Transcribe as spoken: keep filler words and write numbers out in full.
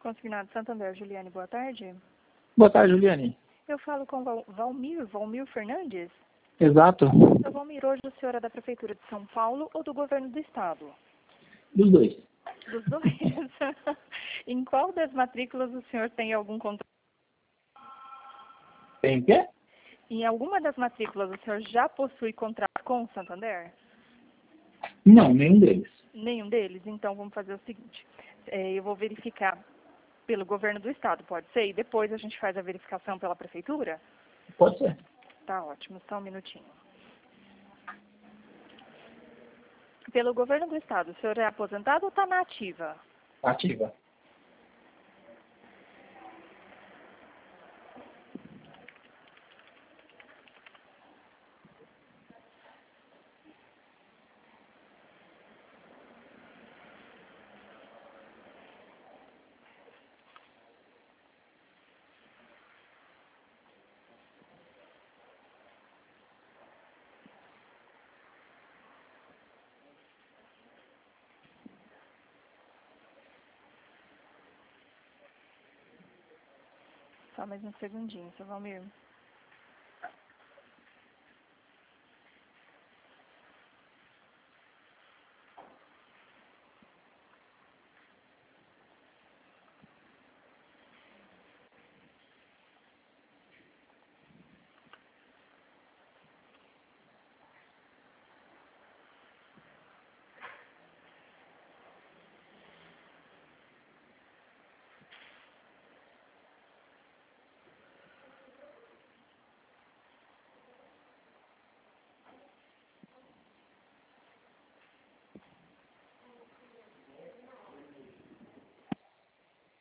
Consignado Santander, Juliane, boa tarde. Boa tarde, Juliane. Eu falo com Val Valmir, Valmir Fernandes. Exato. Seu Valmir, hoje o senhor é da Prefeitura de São Paulo ou do Governo do Estado? Dos dois. Dos dois? Em qual das matrículas o senhor tem algum contrato? Tem o quê? Em alguma das matrículas o senhor já possui contrato com o Santander? Não, nenhum deles. Nenhum deles? Então vamos fazer o seguinte. É, eu vou verificar pelo Governo do Estado, pode ser? E depois a gente faz a verificação pela Prefeitura? Pode ser. Tá ótimo, só um minutinho. Pelo Governo do Estado, o senhor é aposentado ou está na ativa? Ativa. Só mais um segundinho, seu Valmir.